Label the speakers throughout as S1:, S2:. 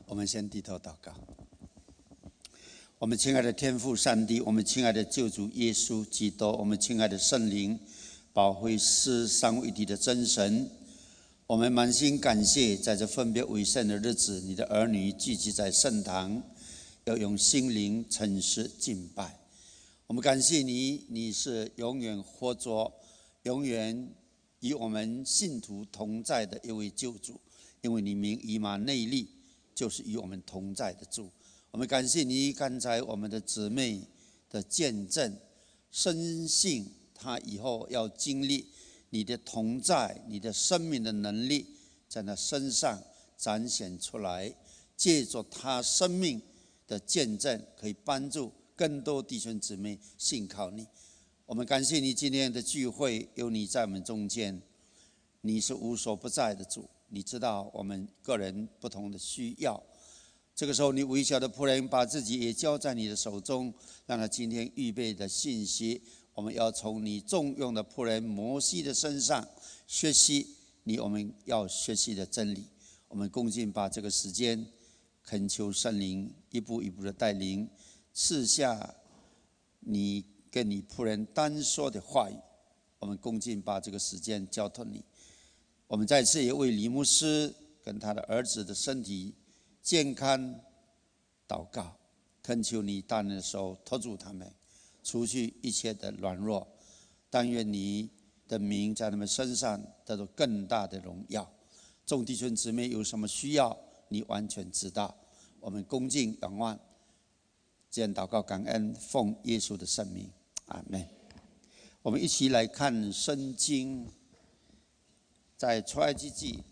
S1: 我们先低头祷告。我们亲爱的天父上帝，我们亲爱的救主耶稣基督，我们亲爱的圣灵，保惠师三位一体的真神，我们满心感谢，在这分别为圣的日子，你的儿女聚集在圣堂，要用心灵诚实敬拜。我们感谢你，你是永远活着，永远与我们信徒同在的一位救主，因为你名以马内利，就是与我们同在的主。我们感谢你，刚才我们的姊妹的见证，深信她以后要经历你的同在，你的生命的能力在她身上展现出来，借着她生命的见证，可以帮助更多弟兄姊妹信靠你。我们感谢你今天的聚会，有你在我们中间，你是无所不在的主，你知道我们个人不同的需要。这个时候，你微小的仆人把自己也交在你的手中，让他今天预备的信息，我们要从你重用的仆人摩西的身上学习我们要学习的真理。我们恭敬把这个时间恳求圣灵一步一步的带领，赐下你跟你仆人单说的话语。我们恭敬把这个时间交托你。我们再次也为李牧师跟他的儿子的身体健康祷告，恳求你大能的手托住他们，除去一切的软弱。但愿你的名在他们身上得到更大的荣耀。众弟兄姊妹有什么需要，你完全知道。我们恭敬仰望，这样祷告感恩，奉耶稣的圣名，阿们。我们一起来看圣经，在出埃及记。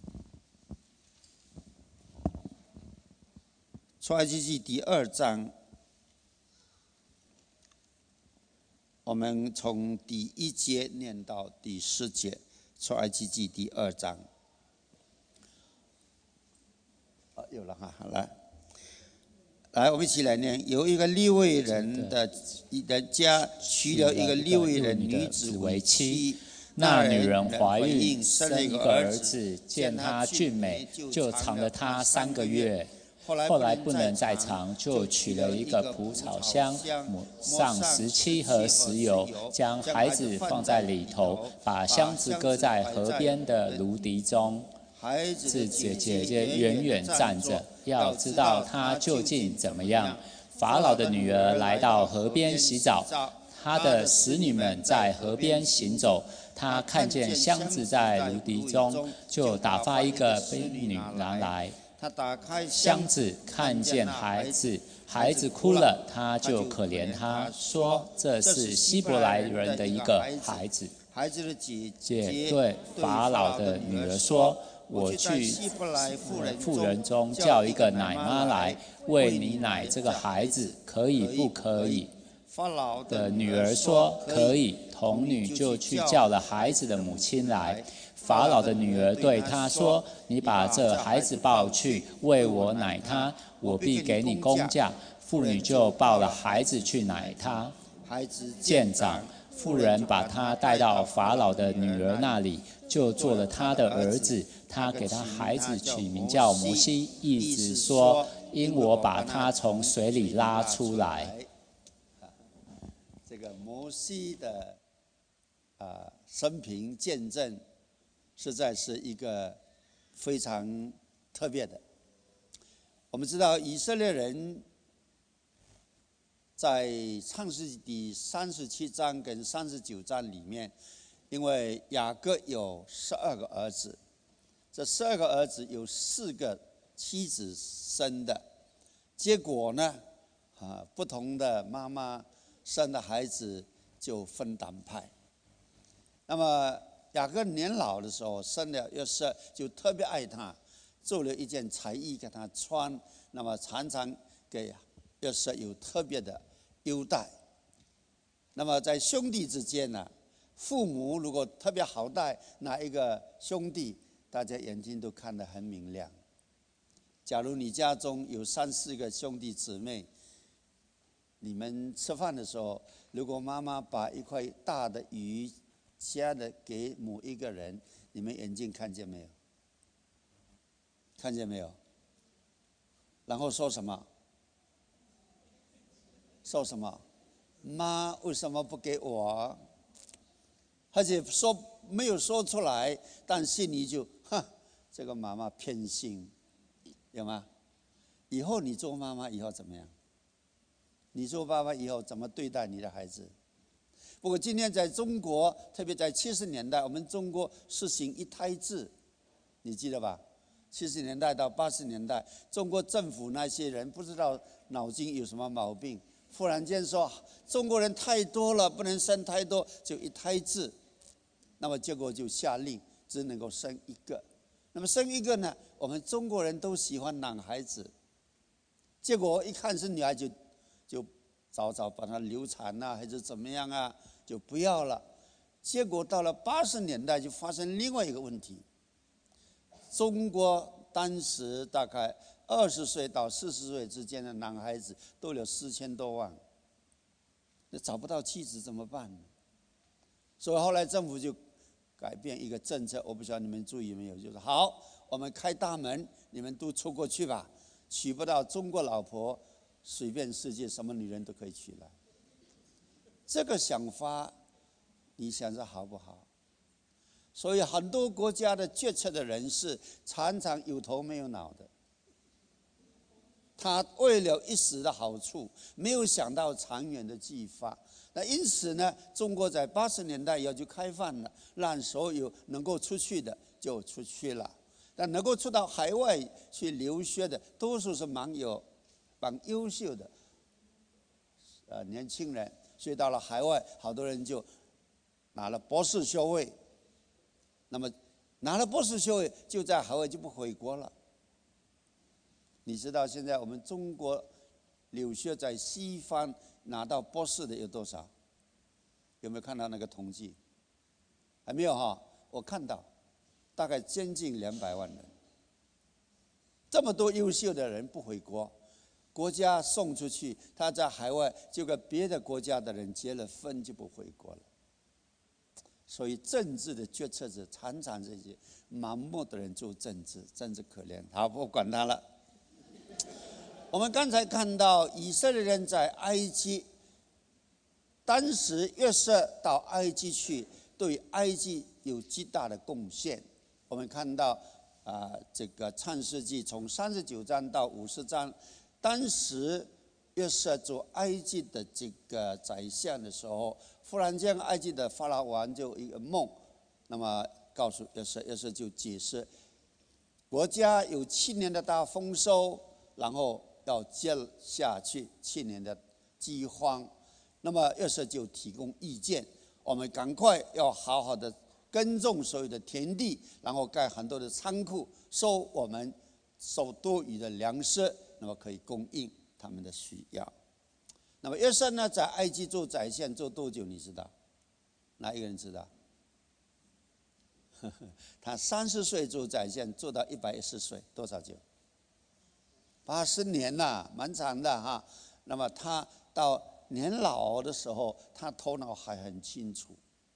S1: 出埃及记第2章，我们从第1节念到第10节。出埃及记第2章，有了哈，好了，来，我们一起来念。有一个利未人的家娶了一个利未人女子为妻，
S2: 那女人怀孕生了一个儿子，见她俊美，就藏了她3个月。后来不能再藏，就取了一个蒲草箱，抹上石漆和石油，将孩子放在里头，把箱子搁在河边的芦荻中。
S1: 孩子
S2: 的姐姐远远站着，要知道他究竟怎么样。法老的女儿来到河边洗澡，她的使女们在河边行走。她看见箱子在芦荻中，就打发一个婢女拿来。
S1: 他打开
S2: 箱子，看见孩子，孩子哭了，他就可怜他，说：“这是希伯来人的一个孩子。”
S1: 孩子的姐
S2: 姐对法老的女儿说：“我去
S1: 希伯来
S2: 妇人中叫一个奶妈来，喂你奶这个孩子，可以不可以？”
S1: 法老
S2: 的女儿说：“可以。”童女就去叫了孩子的母亲来。法老的女儿对他说：“你把这孩子抱去，喂我奶他，我必给你工价。”妇女就抱了孩子去奶他。
S1: 孩子
S2: 渐长，妇人把他带到法老的女儿那里，就做了他的儿子。他给他孩子取名叫摩西，意思说：“因我把他从水里拉出来。”
S1: 这个摩西的生平见证，实在是一个非常特别的。我们知道以色列人在创世纪第37章跟39章里面，因为雅各有12个儿子，这12个儿子有4个妻子生的，结果呢，不同的妈妈生的孩子就分党派。那么雅各年老的时候生了约瑟，就特别爱他，做了一件彩衣给他穿，那么常常给约瑟有特别的优待。那么在兄弟之间呢，父母如果特别好待哪一个兄弟，大家眼睛都看得很明亮。假如你家中有3、4个兄弟姊妹，你们吃饭的时候，如果妈妈把一块大的鱼夹的给某一个人，你们眼睛看见没有？看见没有？ 然后说什么？说什么？妈为什么不给我？而且没有说出来，但心里就这个妈妈偏心，有吗？以后你做妈妈以后怎么样？你做爸爸以后怎么对待你的孩子？不过今天在中国，特别在70年代，我们中国实行一胎制，你记得吧？70年代到80年代，中国政府那些人不知道脑筋有什么毛病，忽然间说中国人太多了，不能生太多，就一胎制。那么结果就下令只能够生一个。那么生一个呢，我们中国人都喜欢男孩子，结果一看是女孩就早把它流产啊，还是怎么样啊，就不要了。结果到了80年代就发生另外一个问题，中国当时大概20岁到40岁之间的男孩子都有4000多万，那找不到妻子怎么办呢？所以后来政府就改变一个政策，我不晓得你们注意没有，就是好，我们开大门，你们都出国去吧，娶不到中国老婆，随便世界什么女人都可以娶来。这个想法，你想着好不好？所以很多国家的决策的人士常常有头没有脑的，他为了一时的好处，没有想到长远的计划。那因此呢，中国在80年代以后就开放了，让所有能够出去的就出去了。但能够出到海外去留学的，多数是蛮优秀的年轻人，所以到了海外，好多人就拿了博士学位。那么拿了博士学位，就在海外就不回国了。你知道现在我们中国留学在西方拿到博士的有多少？有没有看到那个统计？还没有哈，我看到大概将近200万人。这么多优秀的人不回国，国家送出去，他在海外就跟别的国家的人结了婚就不回国了。所以政治的决策者常常这些盲目的人做政治，真是可怜。好，不管他了。我们刚才看到以色列人在埃及，当时约瑟到埃及去，对埃及有极大的贡献。我们看到这个创世纪从39章到50章，当时约瑟做埃及的这个宰相的时候，忽然间埃及的法老王就有一个梦，那么告诉约瑟，约瑟就解释，国家有7年的大丰收，然后要接下去7年的饥荒。那么约瑟就提供意见，我们赶快要好好的耕种所有的田地，然后盖很多的仓库，我们收多余的粮食，那么可以供应他们的需要。那么约瑟呢，在埃及做宰相做多久？你知道？哪一个人知道？他30岁做宰相，做到110岁，多少久？80年了，蛮长的哈。那么他到年老的时候，他头脑还很清楚。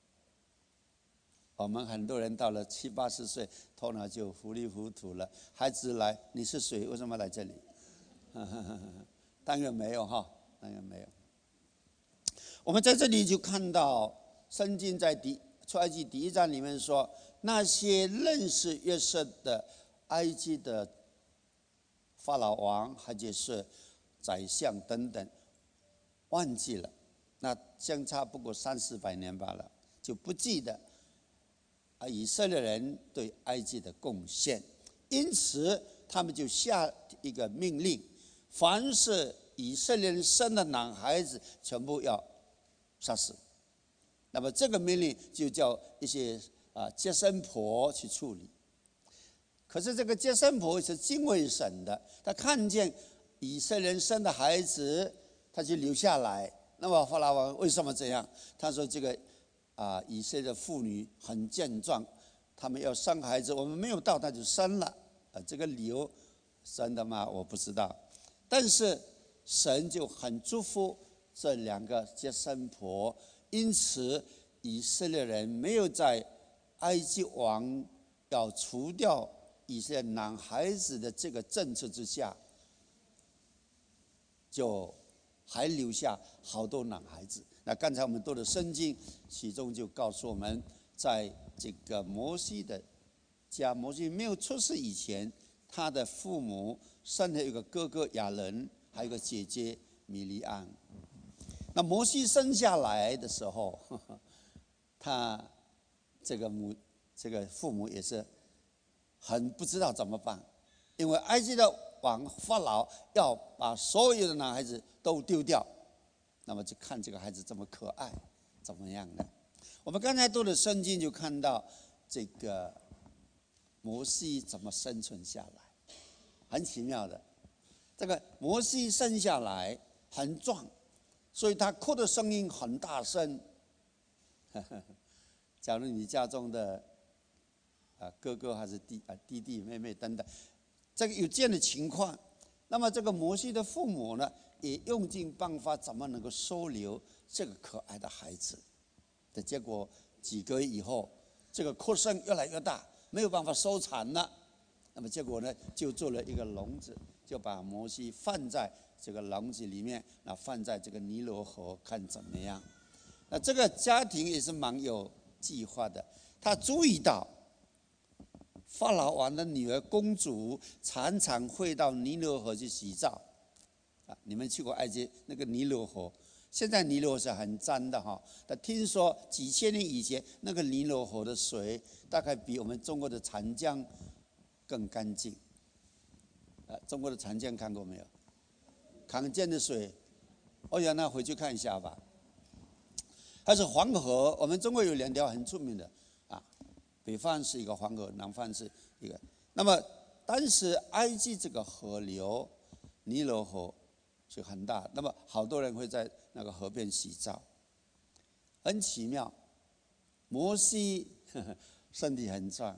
S1: 我们很多人到了70、80岁，头脑就糊里糊涂了。孩子来，你是谁？为什么来这里？当然没有哈，当然没有。我们在这里就看到，圣经在出埃及第1章里面说，那些认识约瑟的埃及的法老王，或者是宰相等等，忘记了，那相差不过300-400年罢了，就不记得以色列人对埃及的贡献。因此他们就下一个命令，凡是以色列人生的男孩子全部要杀死。那么这个命令就叫一些接生婆去处理。可是这个接生婆是敬畏神的，他看见以色列人生的孩子，他就留下来。那么法老王为什么这样？他说这个以色列的妇女很健壮，他们要生孩子，我们没有到他就生了。这个理由真的吗？我不知道。但是神就很祝福这2个接生婆，因此以色列人没有在埃及王要除掉以色列男孩子的这个政策之下， 就还留下好多男孩子。那刚才我们读的圣经，其中就告诉我们，在这个摩西的家，摩西没有出世以前，他的父母生了一个哥哥亚伦，还有一个姐姐米利暗。那摩西生下来的时候，他这个父母也是很不知道怎么办，因为埃及的王法老要把所有的男孩子都丢掉，那么就看这个孩子这么可爱，怎么样呢？我们刚才读的圣经就看到这个摩西怎么生存下来，很奇妙的。这个摩西生下来很壮，所以他哭的声音很大声。假如你家中的哥哥还是弟弟妹妹等等，这个有这样的情况，那么这个摩西的父母呢，也用尽办法怎么能够收留这个可爱的孩子。的结果几个月以后，这个哭声越来越大，没有办法收产了。那么结果呢，就做了一个笼子，就把摩西放在这个笼子里面，那放在这个尼罗河，看怎么样。那这个家庭也是蛮有计划的，他注意到法老王的女儿公主常常会到尼罗河去洗澡。你们去过埃及那个尼罗河？现在尼罗河是很脏的哈，但听说几千年以前那个尼罗河的水大概比我们中国的长江更干净。中国的长江看过没有？长江的水，那回去看一下吧。还是黄河，我们中国有2条很出名的北方是一个黄河，南方是一个。那么当时埃及这个河流尼罗河是很大，那么好多人会在那个河边洗澡，很奇妙。摩西身体很壮，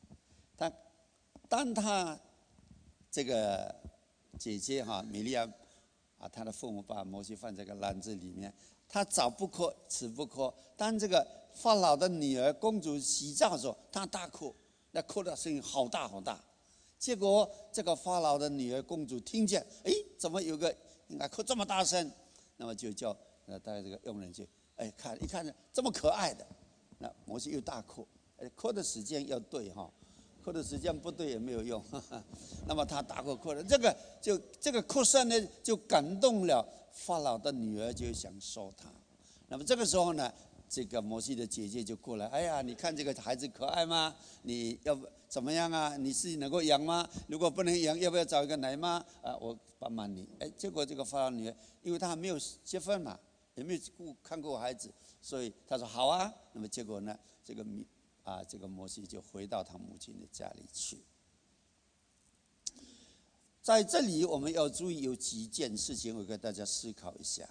S1: 当他这个姐姐米利亚他的父母把摩西放在个篮子里面，他早不哭迟不哭。当这个法老的女儿公主洗澡的时候，他大哭，那哭的声音好大好大。结果这个法老的女儿公主听见，怎么有个应该哭这么大声？那么就叫大概这个佣人去，一看这么可爱的，那摩西又大哭，哭的时间要对哈，哭的时间不对也没有用。那么他大哭的这个哭声呢，就感动了法老的女儿，就想收他。那么这个时候呢，这个摩西的姐姐就过来，你看这个孩子可爱吗？你要怎么样啊？你自己能够养吗？如果不能养，要不要找一个奶妈？我帮忙你。结果这个法老女儿，因为她还没有结婚嘛，也没有看过孩子，所以她说好啊。那么结果呢，这个摩西就回到他母亲的家里去。在这里我们要注意有几件事情，我给大家思考一下。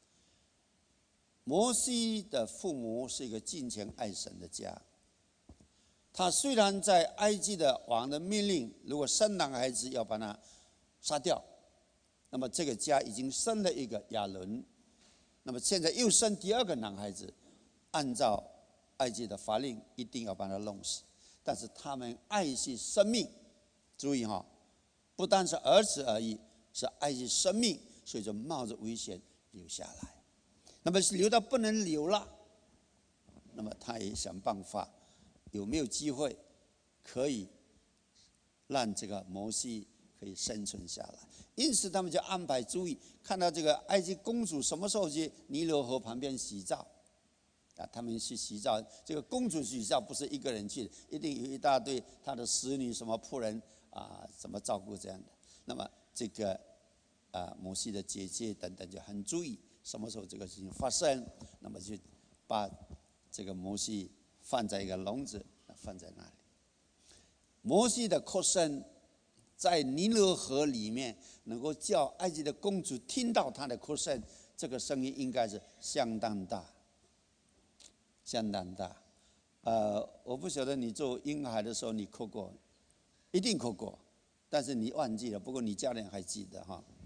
S1: 摩西的父母是一个敬虔爱神的家。他虽然在埃及的王的命令，如果生男孩子要把他杀掉，那么这个家已经生了一个亚伦，那么现在又生第2个男孩子，按照埃及的法令一定要把他弄死。但是他们爱惜生命，注意不单是儿子而已，是爱惜生命，所以就冒着危险留下来。那么留到不能留了，那么他也想办法，有没有机会可以让这个摩西可以生存下来。因此他们就安排注意，看到这个埃及公主什么时候去尼罗河旁边洗澡他们去洗澡，这个公主洗澡不是一个人去的，一定有一大堆她的使女什么仆人怎么照顾这样的。那么这个摩西的姐姐等等就很注意什么时候这个事情发生，那么就把这个摩西放在一个笼子，放在那里。摩西的哭声在尼罗河里面能够叫埃及的公主听到他的哭声，这个声音应该是相当大，相当大。我不晓得你做婴孩的时候你哭过，一定哭过，但是你忘记了，不过你家人还记得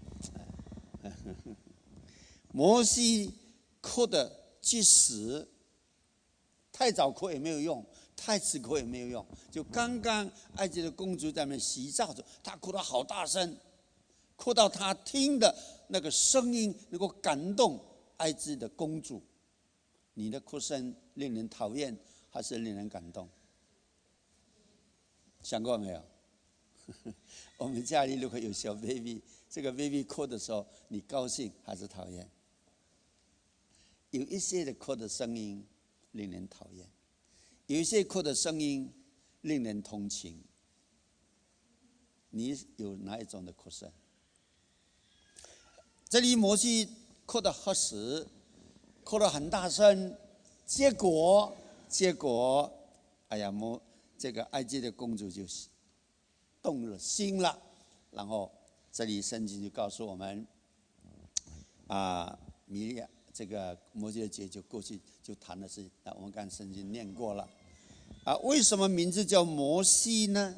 S1: 摩西哭的即使太早哭也没有用，太迟哭也没有用。就刚刚埃及的公主在那边洗澡的时候，她哭得好大声， 哭到他听的那个声音能够感动埃及的公主。你的哭声令人讨厌还是令人感动？想过没有？我们家里如果有小 baby， 这个 baby 哭的时候，你高兴还是讨厌？有一些的哭的声音令人讨厌，有一些哭的声音令人同情。你有哪一种的哭声？这里摩西哭得喝死，哭得很大声，结果，哎呀，这个埃及的公主就动了心了。然后这里圣经就告诉我们，米利亚这个摩西的节就过去就谈的是，我们刚才圣经念过了。为什么名字叫摩西呢？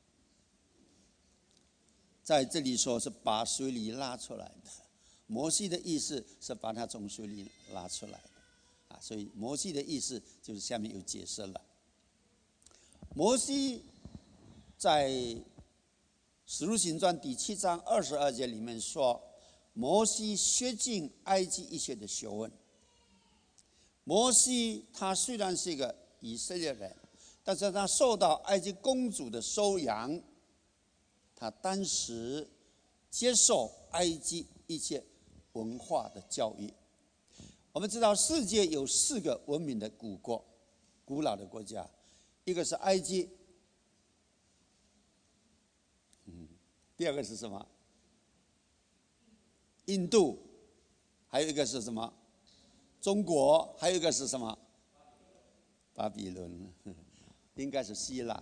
S1: 在这里说是把水里拉出来的。摩西的意思是把它从水里拉出来的，所以摩西的意思就是下面有解释了。摩西在使徒行传第7章22节里面说，摩西学尽埃及一切的学问。摩西他虽然是一个以色列人，但是他受到埃及公主的收养，他当时接受埃及一切文化的教育。我们知道世界有4个文明的古老的国家，一个是埃及，第二个是什么？印度，还有一个是什么？中国，还有一个是什么？巴比伦，应该是希腊。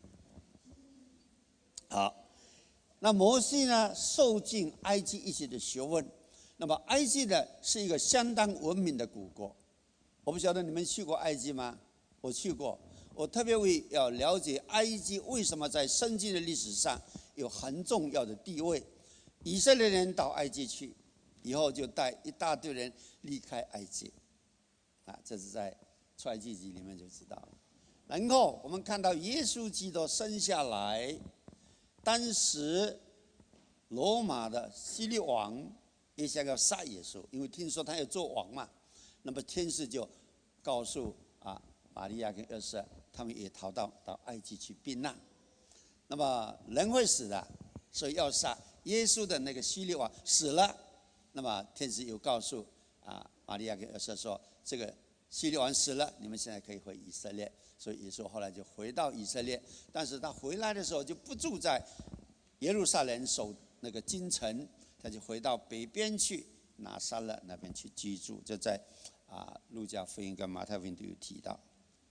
S1: 好，那摩西呢，受尽埃及一切的学问。那么埃及呢，是一个相当文明的古国。我不晓得你们去过埃及吗？我去过。我特别要了解埃及为什么在圣经的历史上有很重要的地位。以色列人到埃及去以后，就带一大堆人离开埃及，这是在出埃及记里面就知道了。然后我们看到耶稣基督生下来，当时罗马的希律王也想要杀耶稣，因为听说他要做王嘛。那么天使就告诉玛利亚跟约瑟，他们也逃到埃及去避难。那么人会死的，所以要杀耶稣的那个希律王死了。那么天使又告诉玛利亚跟约瑟说，这个希律王死了，你们现在可以回以色列。所以耶稣后来就回到以色列，但是他回来的时候就不住在耶路撒冷守那个京城，他就回到北边去拿撒勒那边去居住。这在路加福音跟马太福音都有提到。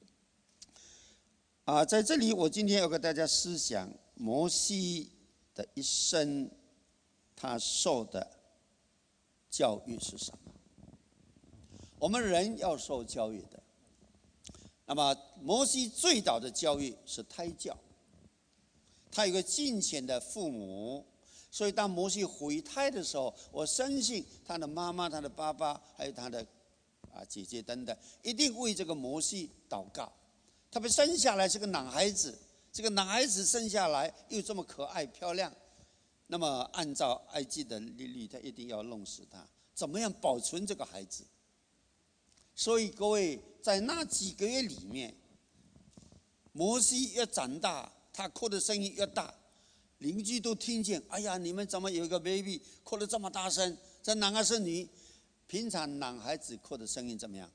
S1: 在这里我今天要跟大家思想摩西的一生，他受的教育是什么？我们人要受教育的。那么摩西最早的教育是胎教，他有个敬虔的父母，所以当摩西回胎的时候，我相信他的妈妈、他的爸爸还有他的姐姐等等，一定为这个摩西祷告。他被生下来是个男孩子，这个男孩子生下来又这么可爱漂亮，那么按照埃及的律，他一定要弄死他。怎么样保存这个孩子？所以各位，在那几个月里面，摩西越长大，他哭的声音越大，邻居都听见。哎呀，你们怎么有一个 baby 哭得这么大声？这男孩是女？平常男孩子哭的声音怎么样？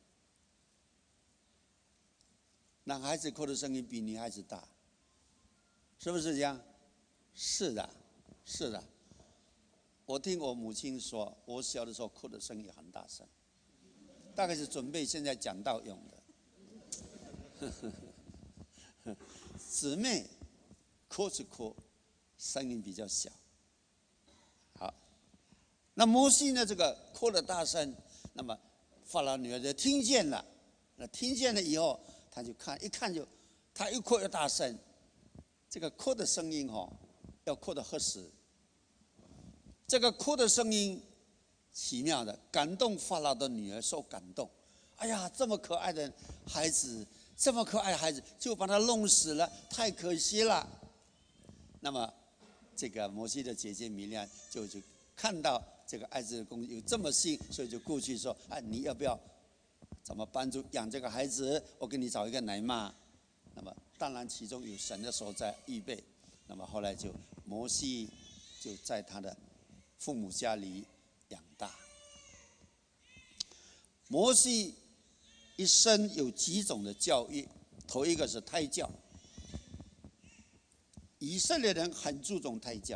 S1: 男孩子哭的声音比女孩子大，是不是这样？是的，是的。我听我母亲说，我小的时候哭的声音很大声，大概是准备现在讲道用的。姊妹哭是哭，声音比较小。好，那摩西呢？这个哭的大声，那么法老女儿就听见了。那听见了以后，他就一看就，他一哭越大声。这个哭的声音要哭得合适。这个哭的声音奇妙的感动法老的女儿，受感动。哎呀，这么可爱的孩子，这么可爱的孩子就把他弄死了，太可惜了。那么这个摩西的姐姐米利暗就看到这个爱子的公主有这么信，所以就过去说：“啊，你要不要怎么帮助养这个孩子？我给你找一个奶妈。”那么当然其中有神的手在预备。那么后来就摩西就在他的父母家里养大。摩西一生有几种的教育，头一个是胎教。以色列人很注重胎教，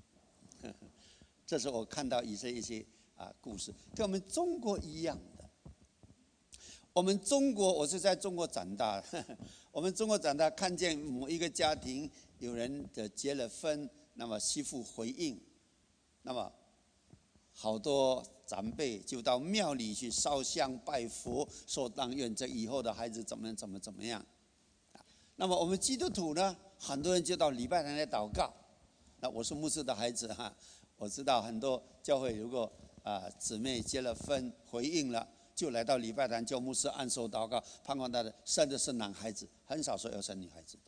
S1: 这是我看到以色列一些故事，跟我们中国一样的。我们中国，我是在中国长大的，我们中国长大，看见某一个家庭有人结了婚，那么媳妇回应，那么好多长辈就到庙里去烧香拜佛，说但愿这以后的孩子怎么样。那么我们基督徒呢，很多人就到礼拜堂来祷告。那我是牧师的孩子哈，我知道很多教会如果姊妹结了婚回应了，就来到礼拜堂叫牧师按手祷告，盼望他的生的是男孩子，很少说要生女孩子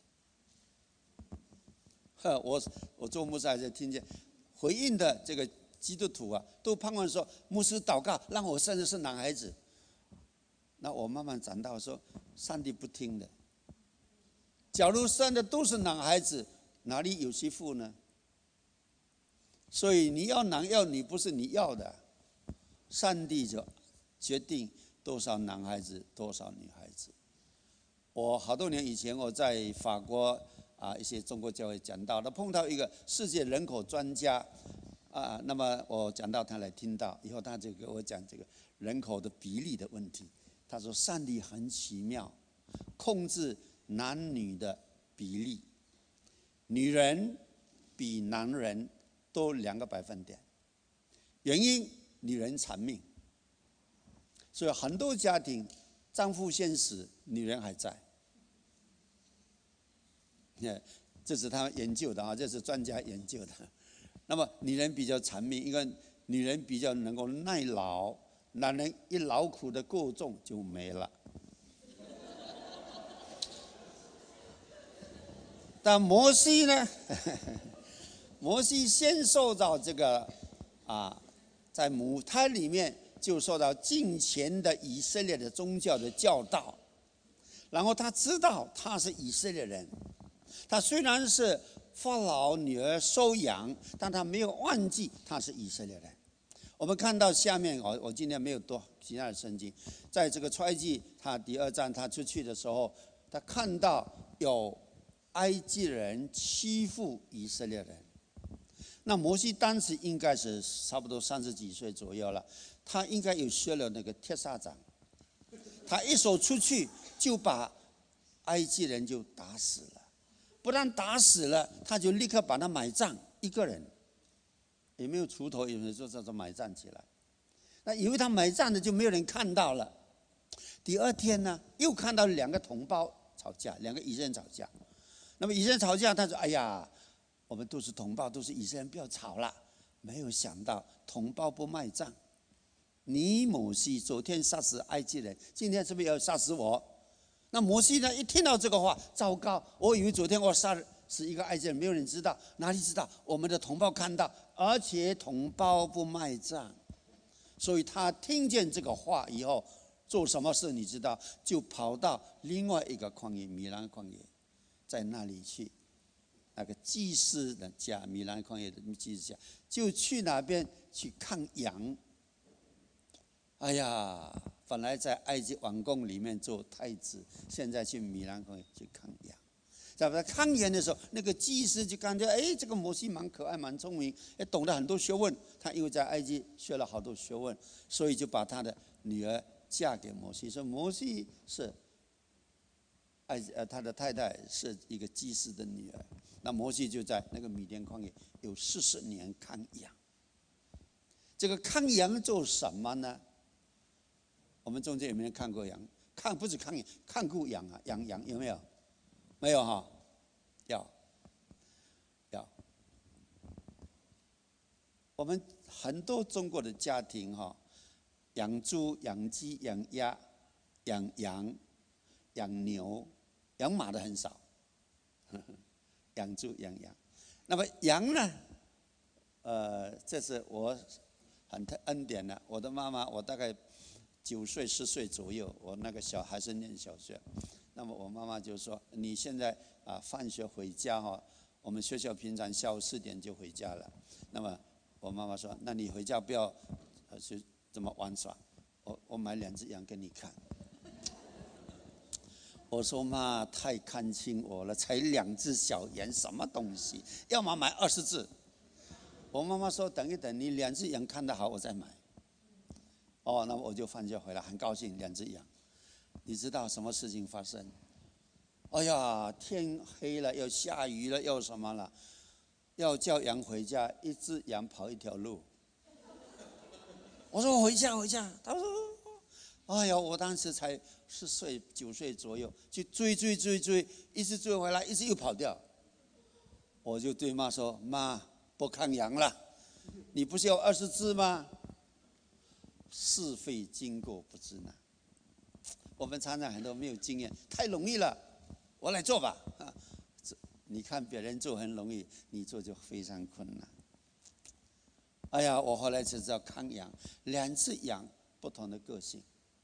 S1: 的。我做牧师还是听见回应的这个基督徒都盼望说牧师祷告让我生的是男孩子。那我慢慢长大说，上帝不听的。假如生的都是男孩子，哪里有媳妇呢？所以你要男要女不是你要的，上帝就决定多少男孩子多少女孩子。我好多年以前我在法国一些中国教会讲到，碰到一个世界人口专家那么我讲到他来听到以后，他就给我讲这个人口的比例的问题。他说上帝很奇妙，控制男女的比例，女人比男人多2个百分点，原因女人长命，所以很多家庭丈夫先死，女人还在。这是他研究的这是专家研究的。那么女人比较长命，因为女人比较能够耐劳，男人一劳苦的过重就没了。但摩西呢？摩西先受到这个在母胎里面就受到敬虔的以色列的宗教的教导，然后他知道他是以色列人，他虽然是法老女儿收养，但他没有忘记他是以色列人。我们看到下面我今天没有多其他的圣经，在这个出埃及他第2章他出去的时候，他看到有埃及人欺负以色列人。那摩西当时应该是差不多30几岁左右了，他应该有学了那个铁砂掌，他一手出去就把埃及人就打死了，不但打死了，他就立刻把他埋葬，一个人也没有锄头，也没有说埋葬起来。那因为他埋葬的就没有人看到了。第2天呢，又看到2个同胞吵架，2个以色列人吵架。那么以色列人吵架，他说：“哎呀，我们都是同胞，都是以色列人，不要吵了。”没有想到同胞不卖账，你摩西昨天杀死埃及人，今天是不是要杀死我？那摩西呢？一听到这个话，糟糕！我以为昨天我杀死一个埃及人，没有人知道，哪里知道？我们的同胞看到，而且同胞不卖账，所以他听见这个话以后，做什么事你知道？就跑到另外一个旷野，米兰旷野。在那里去，那个祭司的家，米兰旷野的祭司家，就去那边去看羊。哎呀，本来在埃及王宫里面做太子，现在去米兰旷野去看羊。在看羊的时候，那个祭司就感觉，这个摩西蛮可爱，蛮聪明，也懂得很多学问。他因为在埃及学了好多学问，所以就把他的女儿嫁给摩西。说摩西是。他的太太是一个祭司的女儿，那摩西就在那个米甸旷野有40年看羊。这个看羊做什么呢？我们中间有没有看过羊？不是看羊，看过羊羊有没有？没有哈？要。我们很多中国的家庭养猪、养鸡、养鸭、养羊、养牛。养马的很少，养猪养羊。 那么羊呢？这是我很恩典的。我的妈妈，我大概9岁10岁左右，我那个小孩是念小学。那么我妈妈就说：“你现在放学回家哈，我们学校平常下午4点就回家了。那么我妈妈说：那你回家不要去这么玩耍，我买2只羊给你看。”我说妈，太看轻我了，才2只小羊，什么东西？要么买20只。我妈妈说：“等一等，你2只羊看得好，我再买。”那么我就放学回来，很高兴，2只羊。你知道什么事情发生？哎呀，天黑了，要下雨了，要什么了？要叫羊回家，1只羊跑1条路。我说回家。他说：“哎呀，我当时才10岁9岁左右，去追，一直追回来，一直又跑掉。”我就对妈说：“妈，不看羊了，你不是要20只吗？是非经过不知难。”我们常常很多没有经验，太容易了，我来做吧。你看别人做很容易，你做就非常困难。哎呀，我后来才知道看羊，2只羊不同的个性，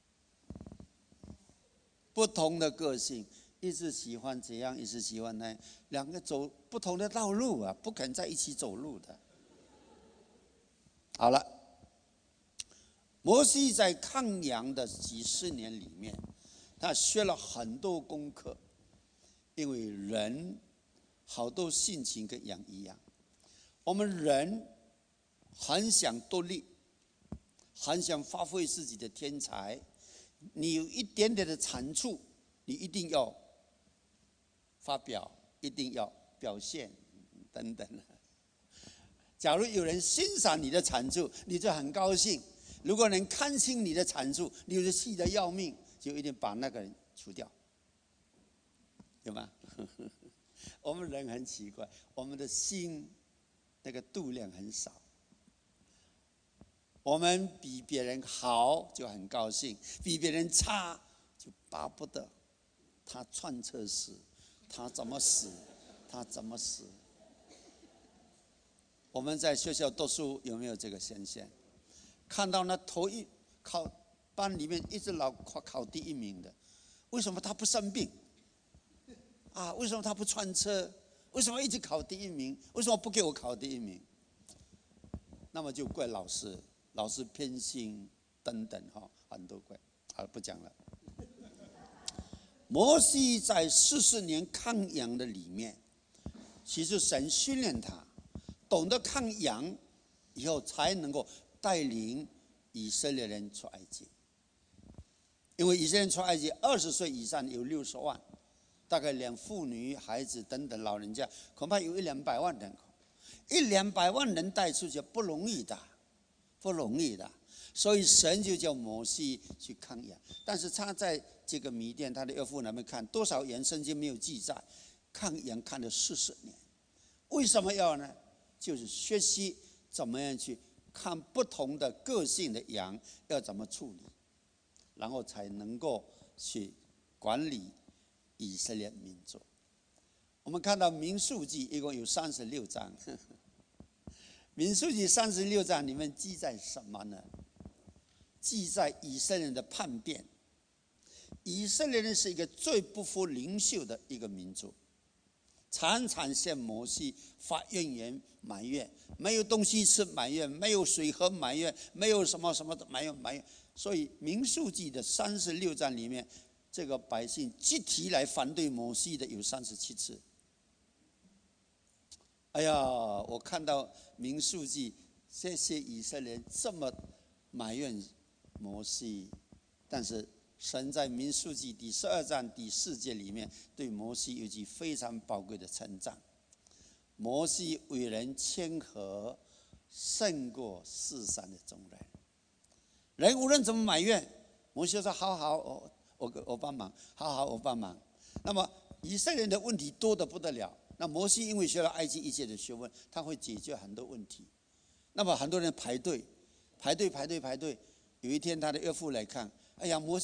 S1: 一直喜欢这样，一直喜欢那样，2个走不同的道路啊，不肯在一起走路的。好了，摩西在看羊的几十年里面，他学了很多功课，因为人好多性情跟羊一样，我们人很想独立，很想发挥自己的天才，你有一点点的长处，你一定要发表，一定要表现等等。假如有人欣赏你的长处，你就很高兴；如果能看清你的长处，你就气得要命，就一定把那个人除掉，有吗？我们人很奇怪，我们的心那个度量很少。我们比别人好就很高兴，比别人差就巴不得他串车死，他怎么死。我们在学校读书有没有这个现象？看到那班里面一直老考第1名的，为什么他不生病？为什么他不串车？为什么一直考第1名？为什么不给我考第1名？那么就怪老师偏心等等很多怪。好，不讲了。摩西在40年看羊的里面，其实神训练他懂得看羊，以后才能够带领以色列人出埃及。因为以色列人出埃及20岁以上有60万，大概连妇女、孩子等等老人家，恐怕有100-200万人口，100-200万人带出去不容易的。所以神就叫摩西去看羊，但是他在这个米甸他的岳父那边看多少羊，圣经没有记载。看羊看了40年，为什么要呢？就是学习怎么样去看不同的个性的羊要怎么处理，然后才能够去管理以色列民族。我们看到民数记一共有36章，民数记36章里面记载什么呢？记载以色列人的叛变。以色列人是一个最不服领袖的一个民族，常常向摩西发怨言埋怨，没有东西吃埋怨，没有水喝埋怨，没有什么什么的埋怨。所以民数记的36章里面，这个百姓集体来反对摩西的有37次。哎呀，我看到民数记这些以色列人这么埋怨摩西，但是神在民数记第12章第4节里面对摩西有句非常宝贵的称赞：摩西为人谦和，胜过世上的众人。人无论怎么埋怨，摩西说：“好，我帮忙，好，我帮忙。”那么以色列人的问题多得不得了。那摩西因为学了埃及一切的学问，他会解决很多问题。那么很多人排队。有一天他的岳父来看，哎呀，摩西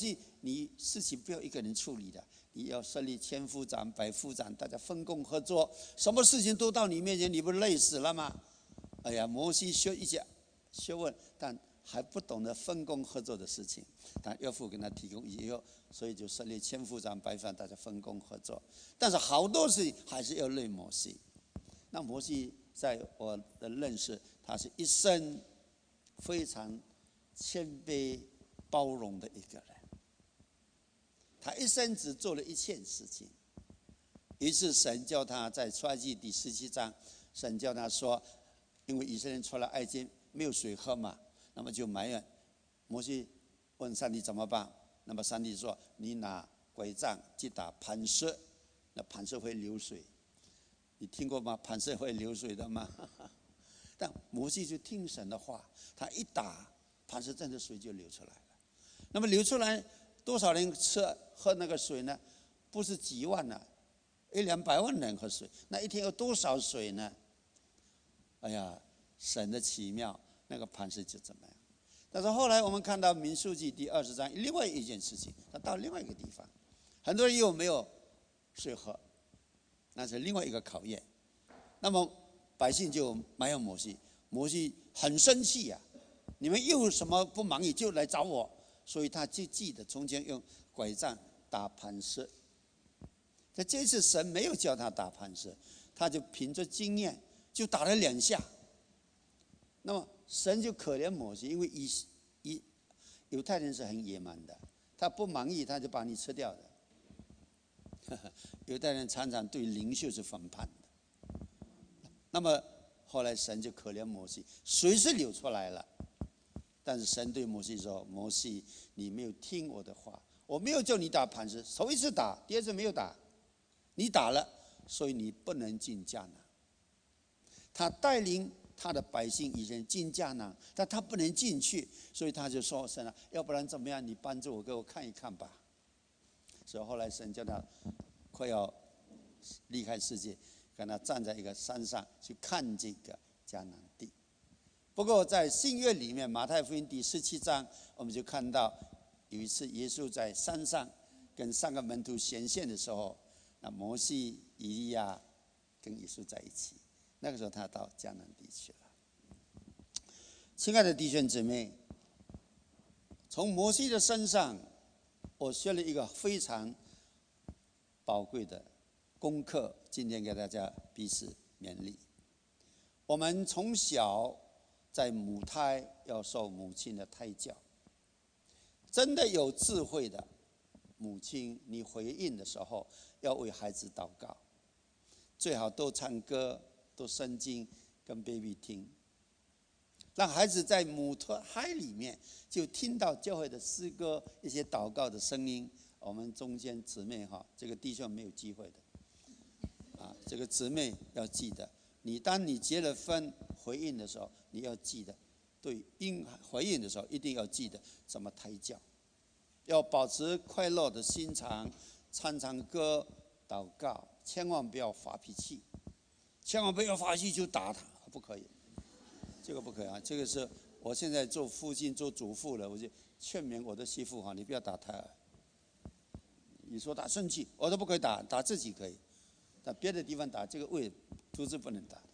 S1: 你事情不要一个人处理的，你要设立千夫长、百夫长，大家分工合作，什么事情都到你面前，你不累死了吗？哎呀，摩西学一些学问，但还不懂得分工合作的事情。但岳父给他提供以后，所以就设立千夫长、百夫长，大家分工合作。但是好多事情还是要累摩西。那摩西在我的认识，他是一生非常谦卑包容的一个人。他一生只做了一件事情。于是神叫他在出埃及第17章，神叫他说，因为以色列人出了埃及没有水喝嘛，那么就埋怨。摩西问上帝怎么办？那么上帝说，你拿拐杖去打磐石，那磐石会流水。你听过吗？磐石会流水的吗？但摩西就听神的话，他一打磐石，真的水就流出来了。那么流出来多少人喝那个水呢？不是几万呢，100-200万人喝水，那一天有多少水呢？哎呀，神的奇妙，那个磐石就怎么样？但是后来我们看到民数记第20章，另外一件事情，他到另外一个地方，很多人又没有水喝，那是另外一个考验。那么百姓就埋怨摩西，摩西很生气呀，你们又有什么不满意就来找我，所以他就记得从前用拐杖打磐石。在这次神没有叫他打磐石，他就凭着经验就打了2下。那么神就可怜摩西，因为犹太人是很野蛮的，他不满意他就把你吃掉的。犹太人常常对领袖是反叛的。那么后来神就可怜摩西，水是流出来了，但是神对摩西说，摩西你没有听我的话，我没有叫你打磐石，头一次打，第二次没有打，你打了，所以你不能进迦南。他带领他的百姓以前进迦南，但他不能进去，所以他就说神啊，要不然怎么样，你帮助我，给我看一看吧。所以后来神叫他快要离开世界，跟他站在一个山上去看这个迦南地。不过在新约里面，马太福音第17章，我们就看到有一次耶稣在山上跟3个门徒显现的时候，那摩西、以利亚跟耶稣在一起。那个时候他到迦南地去了。亲爱的弟兄姊妹，从摩西的身上，我学了一个非常宝贵的功课，今天给大家彼此勉励。我们从小在母胎要受母亲的胎教，真的有智慧的母亲，你回应的时候要为孩子祷告，最好都唱歌，都圣经跟 baby 听，让孩子在母胎里面就听到教会的诗歌，一些祷告的声音。我们中间姊妹这个弟兄没有机会的，这个姊妹要记得，当你结了婚回应的时候，你要记得，对回应的时候一定要记得怎么胎教，要保持快乐的心肠，唱唱歌祷告，千万不要发脾气，千万不要发脾气就打他，不可以，这个不可以啊！这个是我现在做父亲做祖父了，我就劝勉我的媳妇你不要打他。你说他生气，我都不可以打，打自己可以，但别的地方打这个位都是不能打。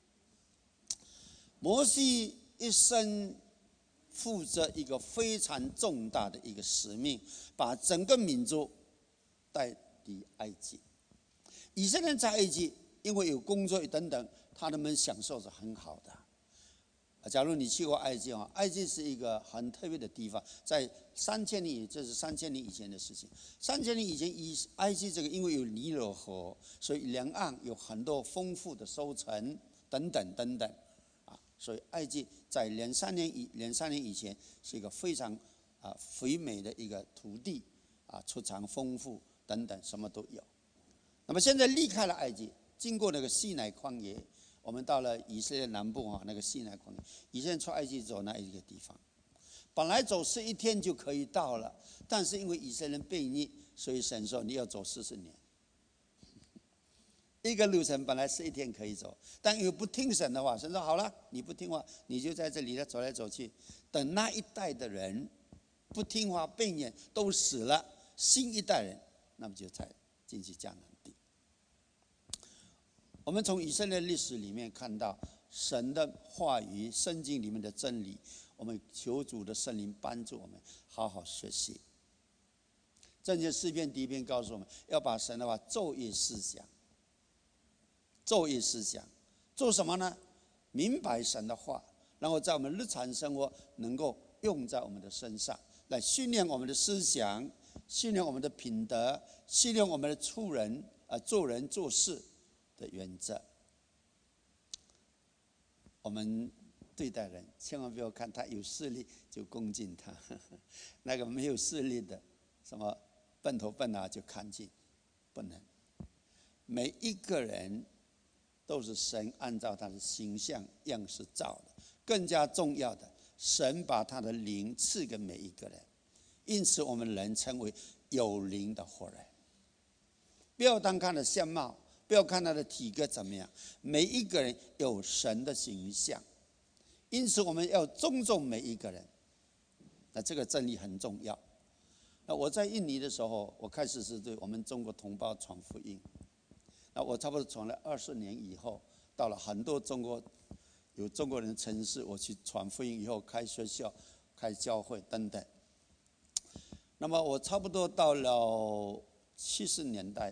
S1: 摩西一生负责一个非常重大的一个使命，把整个民族带离埃及。以色列人在埃及因为有工作等等，他们享受是很好的。假如你去过埃及，埃及是一个很特别的地方，在3000年，这是3000年以前的事情。3000年以前，埃及这个因为有尼罗河，所以两岸有很多丰富的收成等等等等，所以埃及在2-3年以前是一个非常肥美的一个土地，出产丰富等等，什么都有。那么现在离开了埃及，经过那个西乃旷野，我们到了以色列南部那个西乃旷野，以色列出埃及走那一个地方，本来走11天就可以到了，但是因为以色列人悖逆，所以神说你要走40年。一个路程本来11天可以走，但因为不听神的话，神说好了，你不听话，你就在这里走来走去，等那一代的人不听话病人都死了，新一代人那么就才进去迦南地。我们从以色列历史里面看到神的话语，圣经里面的真理，我们求主的圣灵帮助我们好好学习。箴言诗篇第1篇告诉我们，要把神的话昼夜思想。昼夜思想做什么呢？明白神的话，然后在我们日常生活能够用在我们的身上，来训练我们的思想，训练我们的品德，训练我们的做人做事的原则。我们对待人千万不要看他有势力就恭敬他，那个没有势力的，什么笨头笨脑就看近，不能。每一个人都是神按照他的形象样式造的，更加重要的，神把他的灵赐给每一个人，因此我们人称为有灵的活人。不要单看他的相貌，不要看他的体格怎么样，每一个人有神的形象，因此我们要尊重每一个人。那这个真理很重要。那我在印尼的时候，我开始是对我们中国同胞传福音。那我差不多传了20年以后，到了很多有中国人的城市，我去传福音以后，开学校、开教会等等。那么我差不多到了70年代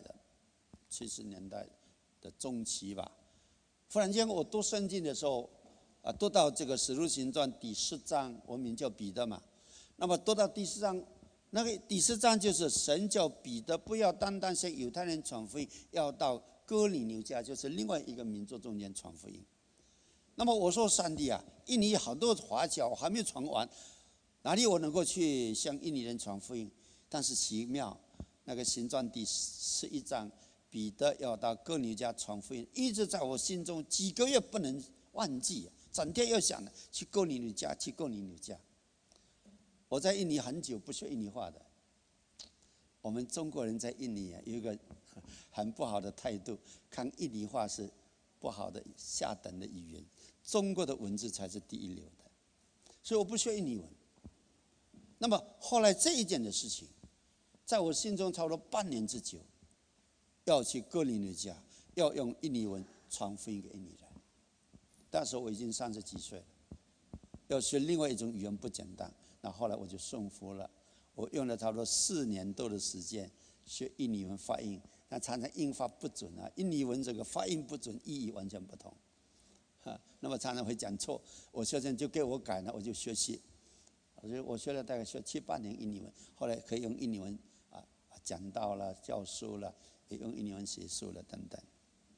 S1: 的中期吧，忽然间我读圣经的时候，读到这个《使徒行传》第10章，我名叫彼得嘛。那么读到第10章，那个第10章就是神叫彼得不要单单向犹太人传福音，要到哥尼流家，就是另外一个民族中间传福音。那么我说上帝啊，印尼好多华侨还没有传完，哪里我能够去向印尼人传福音？但是奇妙，那个行传第11章，彼得要到哥尼流家传福音，一直在我心中几个月不能忘记，整天要想去哥尼流家，去哥尼流家。我在印尼很久不学印尼话的。我们中国人在印尼有一个很不好的态度，看印尼话是不好的下等的语言，中国的文字才是第一流的，所以我不学印尼文。那么后来这一件的事情，在我心中差不多半年之久，要去哥尼流家，要用印尼文传福音给印尼人。那时候我已经30几岁了，要学另外一种语言不简单。那后来我就顺服了，我用了差不多4年多的时间学印尼文发音，但常常音发不准啊，印尼文这个发音不准，意义完全不同，那么常常会讲错。我学生就给我改了，我就学习。我学了大概学7、8年印尼文，后来可以用印尼文讲道了、教书了，也用印尼文写书了等等。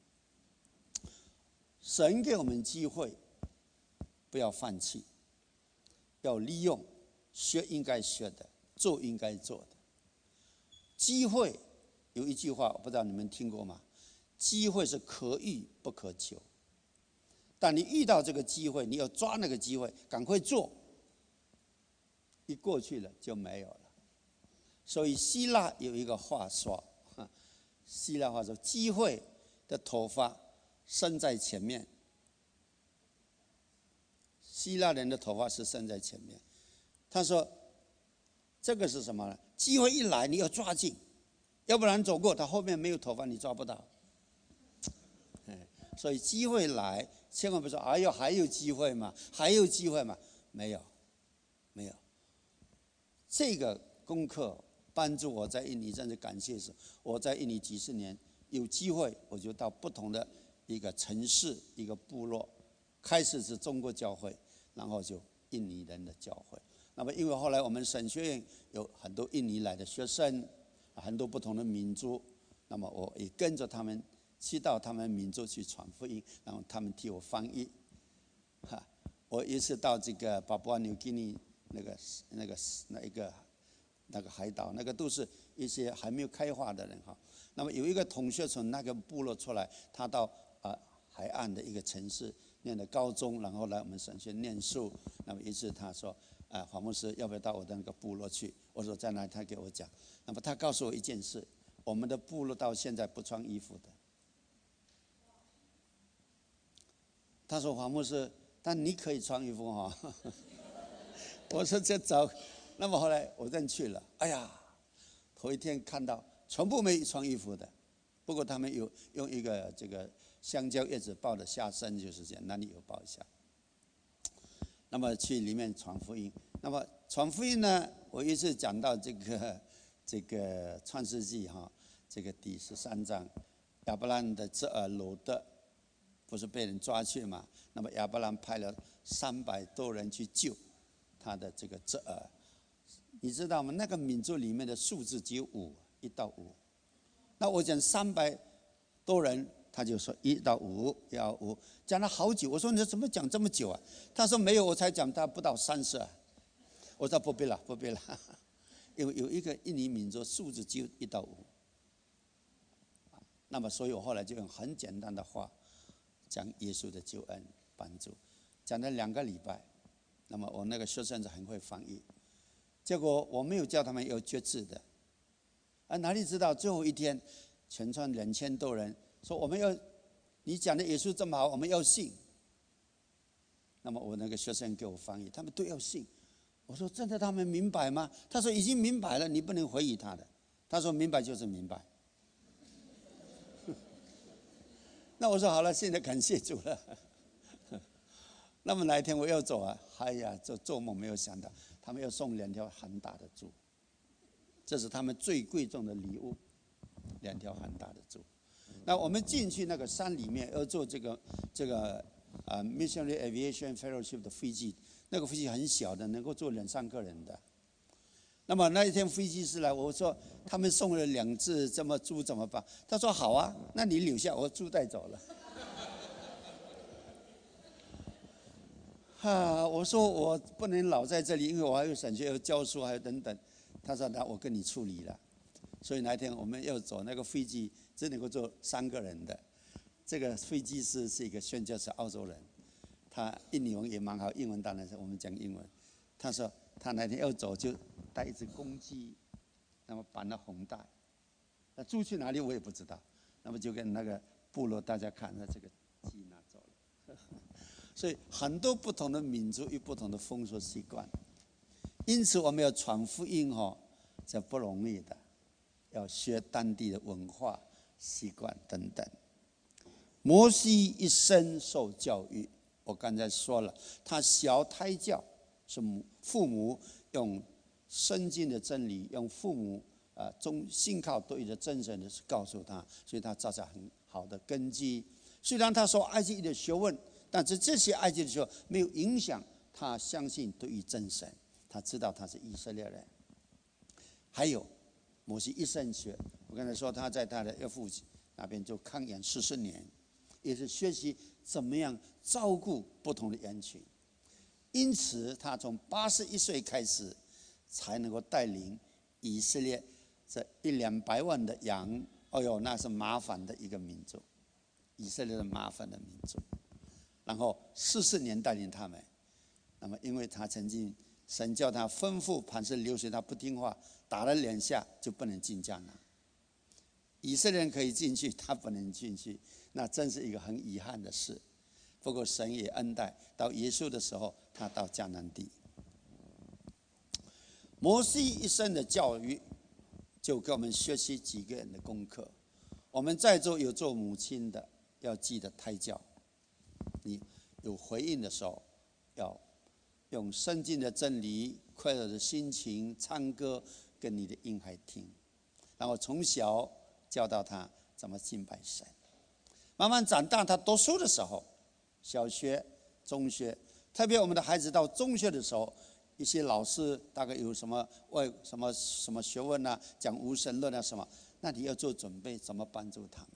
S1: 神给我们机会，不要放弃，要利用，学应该学的，做应该做的。机会有一句话，我不知道你们听过吗？机会是可遇不可求。当你遇到这个机会，你要抓那个机会，赶快做。一过去了就没有了。所以希腊有一个话说，希腊话说，机会的头发伸在前面。希腊人的头发是伸在前面。他说，这个是什么呢？机会一来，你要抓紧，要不然走过，他后面没有头发，你抓不到。所以机会来，千万不说，哎呦，还有机会吗？还有机会吗？没有，没有。这个功课帮助我在印尼，真是感谢神。我在印尼几十年，有机会我就到不同的一个城市、一个部落，开始是中国教会，然后就印尼人的教会。那么因为后来我们神学院有很多印尼来的学生，很多不同的民族，那么我也跟着他们去到他们民族去传福音，然后他们替我翻译。我一次到这个巴布亚纽几内那个海岛，那个都是一些还没有开化的人哈。那么有一个同学从那个部落出来，他到海岸的一个城市念的高中，然后来我们神学念书。那么一次他说，黄牧师要不要到我的那个部落去？我说在哪里？他给我讲。那么他告诉我一件事，我们的部落到现在不穿衣服的。他说黄牧师，但你可以穿衣服哈。我说这那么后来我真去了，哎呀，头一天看到全部没穿衣服的，不过他们有用一个这个香蕉叶子包的下身，就是这样，哪里有包一下。那么去里面传福音，那么传福音呢，我一直讲到这个创世纪这个第13章，亚伯兰的侄儿罗德不是被人抓去嘛？那么亚伯兰派了300多人去救他的这个侄儿，你知道吗？那个民族里面的数字只有1到5。那我讲300多人，他就说1到5，讲了好久。我说你怎么讲这么久啊？他说没有，我才讲他不到30啊。我说不必了，有一个印尼民族数字只有1到5。那么所以我后来就用很简单的话讲耶稣的救恩帮助，讲了2个礼拜。那么我那个学生很会翻译，结果我没有叫他们有决志的，哪里知道最后一天，全村2000多人说我们要你讲的耶稣这么好，我们要信。那么我那个学生给我翻译，他们都要信。我说真的他们明白吗？他说已经明白了，你不能怀疑他的。他说明白就是明白。那我说好了，现在感谢主了。那么哪一天我要走啊？哎呀，做梦没有想到，他们要送2条很大的猪，这是他们最贵重的礼物，2条很大的猪。那我们进去那个山里面要坐这个Missionary Aviation Fellowship 的飞机，那个飞机很小的，能够坐2-3个人的。那么那一天飞机师来，我说他们送了2只这么猪怎么办？他说好啊，那你留下，我猪带走了。我说我不能老在这里，因为我还有神学要教书，还有等等。他说那我跟你处理了。所以那天我们要走那个飞机，只能够坐3个人的。这个飞机师是一个宣教士，澳洲人，他印尼文也蛮好，英文当然是我们讲英文。他说他那天要走就带一只公鸡，那么绑了红带。那猪去哪里我也不知道，那么就跟那个部落大家看，那这个鸡拿走了。所以很多不同的民族有不同的风俗习惯，因此我们要传福音这不容易的，要学当地的文化习惯等等。摩西一生受教育，我刚才说了，他小胎教是父母用圣经的真理，用父母信靠对的真神的告诉他，所以他造下很好的根基。虽然他说埃及的学问，但是这些埃及的学问没有影响他相信对于真神，他知道他是以色列人。还有摩西一生学，我刚才说他在他的岳父那边就抗演40年，也是学习怎么样照顾不同的人群。因此他从81岁开始才能够带领以色列这100-200万的羊。那是麻烦的一个民族，以色列的麻烦的民族。然后40年带领他们，那么因为他曾经神叫他吩咐磐石流水，他不听话，打了2下就不能进迦南。以色列人可以进去，他不能进去，那真是一个很遗憾的事。不过神也恩待，到耶稣的时候，他到迦南地。摩西一生的教育，就给我们学习几个人的功课。我们在座有做母亲的，要记得胎教。你有回应的时候，要用圣经的真理、快乐的心情唱歌跟你的婴孩听，然后从小教导他怎么敬拜神。慢慢长大，他读书的时候，小学、中学，特别我们的孩子到中学的时候，一些老师大概有什么学问啊，讲无神论啊什么，那你要做准备，怎么帮助他们？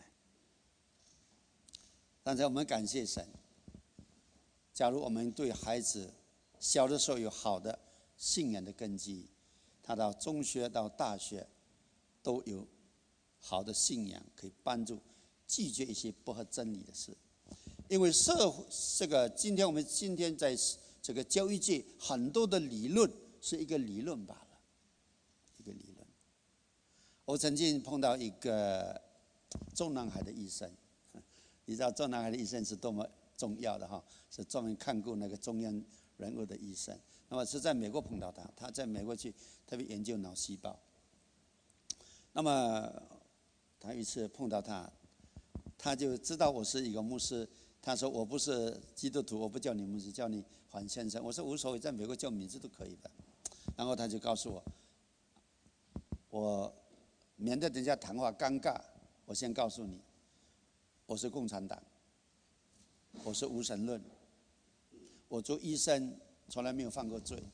S1: 但是我们感谢神，假如我们对孩子小的时候有好的信仰的根基，他到中学到大学都有好的信仰，可以帮助拒绝一些不合真理的事。因为今天我们在这个教育界很多的理论是一个理论罢了，一个理论。我曾经碰到一个中南海的医生，你知道中南海的医生是多么重要的是专门看顾那个中央人物的医生。那么是在美国碰到他，他在美国去特别研究脑细胞。那么他有一次碰到他，他就知道我是一个牧师。他说我不是基督徒，我不叫你牧师，叫你黄先生。我说无所谓，在美国叫名字都可以的。然后他就告诉我，我免得等一下谈话尴尬，我先告诉你，我是共产党，我是无神论，我做医生从来没有犯过罪。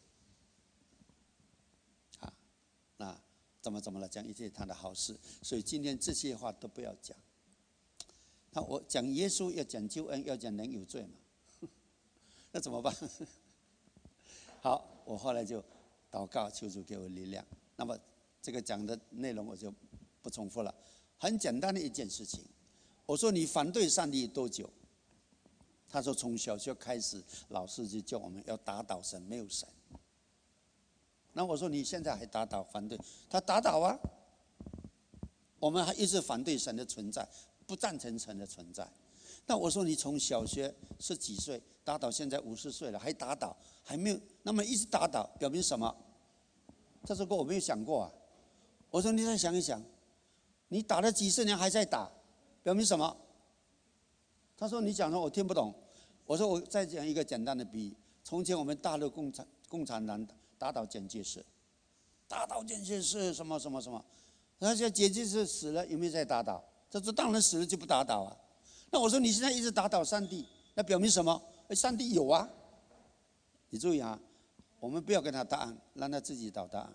S1: 那怎么了？讲一切他的好事，所以今天这些话都不要讲。那我讲耶稣要讲救恩，要讲人有罪嘛？那怎么办？好，我后来就祷告，求主给我力量。那么这个讲的内容我就不重复了。很简单的一件事情，我说你反对上帝多久？他说从小学开始，老师就叫我们要打倒神，没有神。那我说你现在还打倒反对？他打倒啊，我们还一直反对神的存在。不赞成神的存在。那我说你从小学10几岁打倒，现在50岁了还打倒，还没有，那么一直打倒，表明什么？这首歌我没有想过啊。我说你再想一想，你打了几十年还在打，表明什么？他说你讲的我听不懂。我说我再讲一个简单的比喻，从前我们大陆共产党打倒蒋介石，打倒蒋介石什么，那现在蒋介石死了，有没有再打倒？这当然死了就不打倒啊。那我说你现在一直打倒上帝，那表明什么？上帝有啊。你注意啊，我们不要给他答案，让他自己找答案。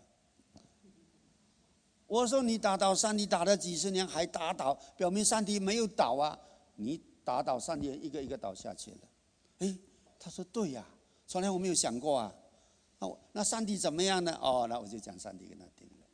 S1: 我说你打倒上帝打了几十年还打倒，表明上帝没有倒啊。你打倒上帝一个一个倒下去了。他说对呀，从来我没有想过啊。那上帝怎么样呢？那我就讲上帝给他听了。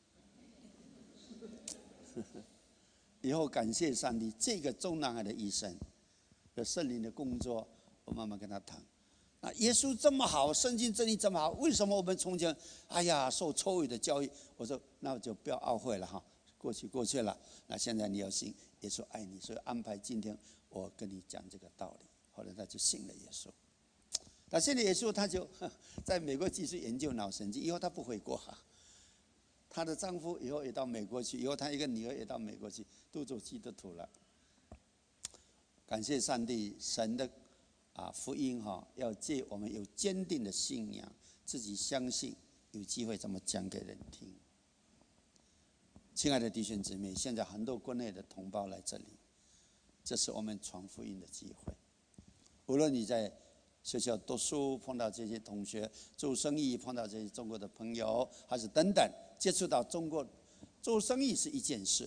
S1: 以后感谢上帝，这个中南海的医生有圣灵的工作，我慢慢跟他谈。那耶稣这么好，圣经真理这么好，为什么我们从前受错误的教育？我说那就不要懊悔了哈，过去了。那现在你要信耶稣爱你，所以安排今天我跟你讲这个道理。后来他就信了耶稣。他信了耶稣，他就在美国继续研究脑神经，以后他不回国。她的丈夫以后也到美国去，以后她一个女儿也到美国去，都做基督徒了。感谢上帝，神的福音要借我们有坚定的信仰，自己相信，有机会这么讲给人听。亲爱的弟兄姊妹，现在很多国内的同胞来这里，这是我们传福音的机会。无论你在学校读书碰到这些同学，做生意碰到这些中国的朋友，还是等等接触到中国，做生意是一件事，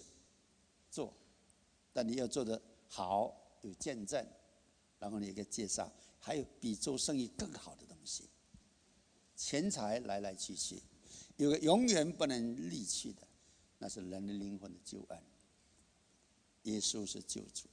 S1: 但你要做得好，有见证，然后你一个介绍，还有比做生意更好的东西。钱财来来去去，有个永远不能离去的，那是人的灵魂的救恩。耶稣是救主，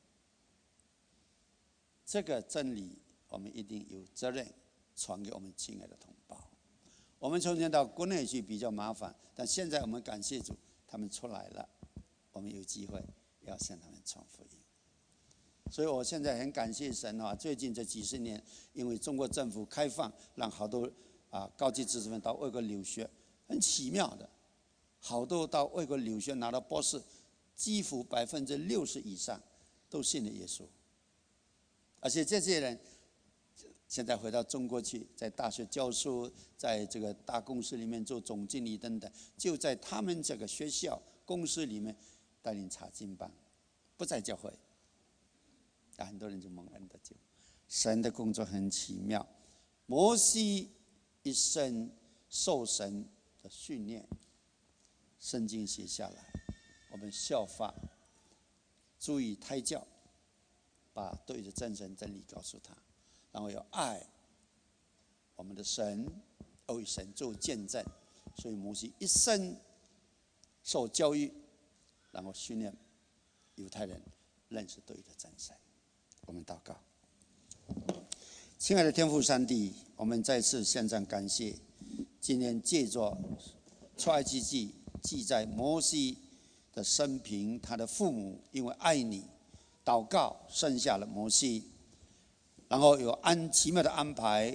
S1: 这个真理我们一定有责任传给我们亲爱的同胞。我们从前到国内去比较麻烦，但现在我们感谢主，他们出来了，我们有机会要向他们传福音。所以我现在很感谢神最近这几十年，因为中国政府开放，让好多高级知识分子到外国留学，很奇妙的，好多到外国留学拿到博士，几乎60%以上都信了耶稣。而且这些人现在回到中国去，在大学教书，在这个大公司里面做总经理等等，就在他们这个学校公司里面带领查经班，不在教会。很多人就蒙恩得救。神的工作很奇妙。摩西一生受神的训练，圣经写下来，我们效法，注意胎教，把对的真神真理告诉他，然后要爱我们的神，为神做见证。所以摩西一生受教育，然后训练犹太人认识对的真神。我们祷告。亲爱的天父上帝，我们再次献上感谢。今天借着出埃及记记载摩西的生平，他的父母因为爱你，祷告生下了摩西，然后有奇妙的安排，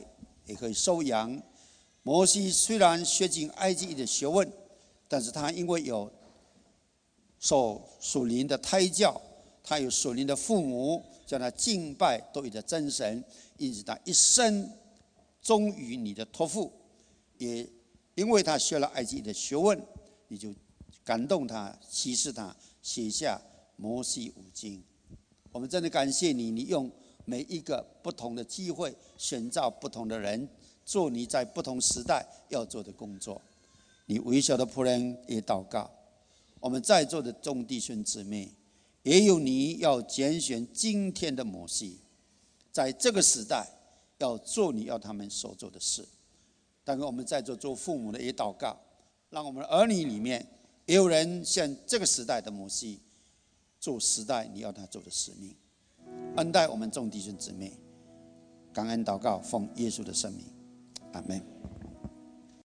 S1: 也可以收养。摩西虽然学尽埃及的学问，但是他因为有受属灵的胎教，他有属灵的父母叫他敬拜都有的真神，因此他一生忠于你的托付。也因为他学了埃及的学问，你就感动他，启示他，写下摩西五经。我们真的感谢你，你用每一个不同的机会选召不同的人，做你在不同时代要做的工作。你微小的仆人也祷告，我们在座的众弟兄姊妹，也有你要拣选今天的摩西，在这个时代要做你要他们所做的事。但愿我们在座做父母的也祷告，让我们的儿女里面也有人像这个时代的摩西，做时代你要他做的使命。恩待我们众弟兄姊妹，感恩祷告，奉耶稣的圣名，阿们。